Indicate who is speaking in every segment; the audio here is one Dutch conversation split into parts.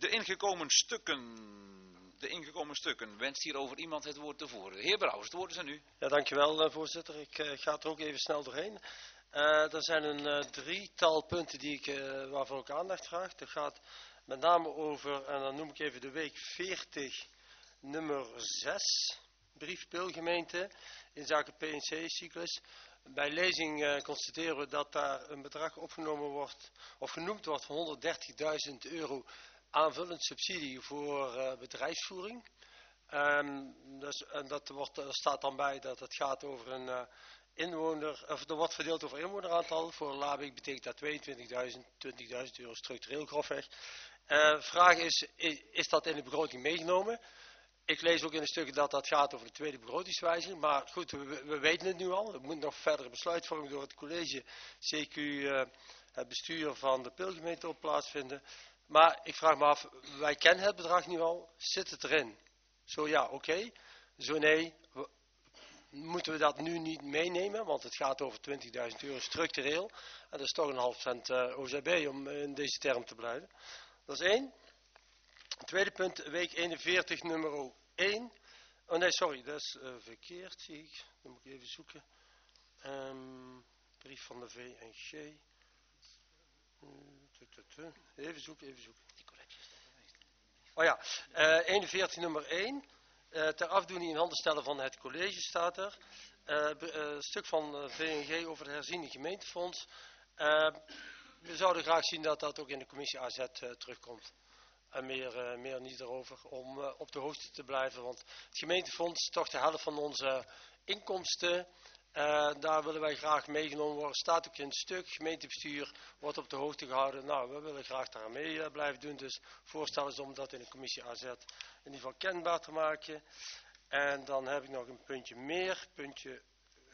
Speaker 1: De ingekomen stukken. Wenst hierover iemand het woord te voeren? De heer Brouwers, het woord is aan u.
Speaker 2: Ja, dankjewel voorzitter. Ik ga er ook even snel doorheen. Er zijn een drietal punten waarvoor ik aandacht vraag. Dat gaat met name over, en dan noem ik even de week 40, nummer 6, brief Peelgemeente in zaken PNC-cyclus. Bij lezing constateren we dat daar een bedrag opgenomen wordt, of genoemd wordt van €130.000 aanvullend subsidie voor bedrijfsvoering. Er staat dan bij dat het gaat over een er wordt verdeeld over inwoneraantal. Voor Labeek betekent dat 22.000, €20.000 structureel grofweg. Vraag is dat in de begroting meegenomen? Ik lees ook in de stukken dat gaat over de tweede begrotingswijziging. Maar goed, we weten het nu al. Er moet nog verdere besluitvorming door het college, CQ, het bestuur van de Peelgemeente op plaatsvinden. Maar ik vraag me af, wij kennen het bedrag nu al. Zit het erin? Zo ja, oké. Zo nee, moeten we dat nu niet meenemen? Want het gaat over €20.000 structureel. En dat is toch een half% OZB om in deze term te blijven. Dat is één. Tweede punt, week 41, nummer 1. Oh nee, sorry, dat is verkeerd, zie ik. Dan moet ik even zoeken. Brief van de VNG. Even zoeken. Oh ja, 41, nummer 1. Ter afdoening in handen stellen van het college staat er. Een stuk van VNG over het herziende gemeentefonds. We zouden graag zien dat dat ook in de commissie AZ terugkomt. En meer niet erover, om op de hoogte te blijven. Want het gemeentefonds is toch de helft van onze inkomsten. Daar willen wij graag meegenomen worden. Staat ook in het stuk. Gemeentebestuur wordt op de hoogte gehouden. Nou, we willen graag daar mee blijven doen. Dus voorstel is om dat in de commissie AZ in ieder geval kenbaar te maken. En dan heb ik nog een puntje meer. Puntje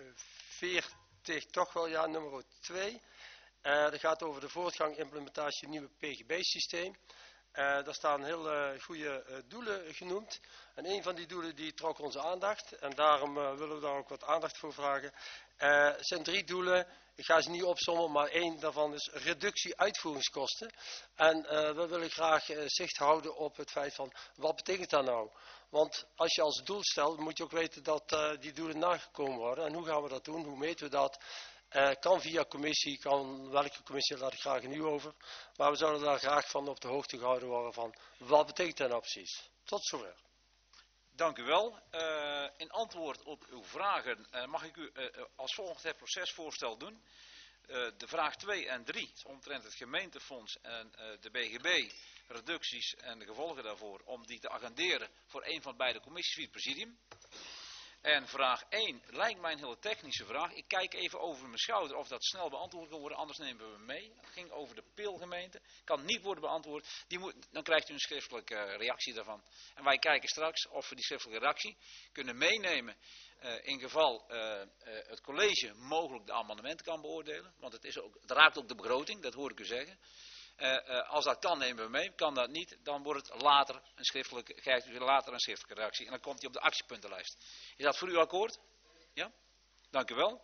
Speaker 2: 40, toch wel, ja, nummer 2. Dat gaat over de voortgang implementatie nieuwe PGB-systeem. Daar staan heel goede doelen genoemd. En een van die doelen die trok onze aandacht. En daarom willen we daar ook wat aandacht voor vragen. Het zijn 3 doelen. Ik ga ze niet opsommen, maar 1 daarvan is reductie uitvoeringskosten. En we willen graag zicht houden op het feit van, wat betekent dat nou? Want als je als doel stelt, moet je ook weten dat die doelen nagekomen worden. En hoe gaan we dat doen? Hoe meten we dat? Kan via commissie, welke commissie, laat ik graag een uur over. Maar we zouden daar graag van op de hoogte gehouden worden van, wat betekent dat nou precies? Tot zover.
Speaker 1: Dank u wel. In antwoord op uw vragen mag ik u als volgt het procesvoorstel doen. De vraag 2 en 3, omtrent het gemeentefonds en de BGB, reducties en de gevolgen daarvoor, om die te agenderen voor een van beide commissies via het presidium. En vraag 1 lijkt mij een hele technische vraag. Ik kijk even over mijn schouder of dat snel beantwoord kan worden, anders nemen we hem mee. Het ging over de Peelgemeente. Kan niet worden beantwoord. Dan krijgt u een schriftelijke reactie daarvan. En wij kijken straks of we die schriftelijke reactie kunnen meenemen in geval het college mogelijk de amendementen kan beoordelen. Want het raakt ook de begroting, dat hoor ik u zeggen. Als dat kan, nemen we mee. Kan dat niet, dan wordt het later krijgt u later een schriftelijke reactie. En dan komt hij op de actiepuntenlijst. Is dat voor u akkoord? Ja? Dank u wel.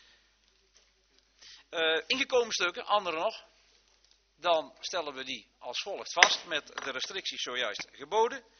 Speaker 1: Ingekomen stukken, andere nog. Dan stellen we die als volgt vast met de restricties zojuist geboden.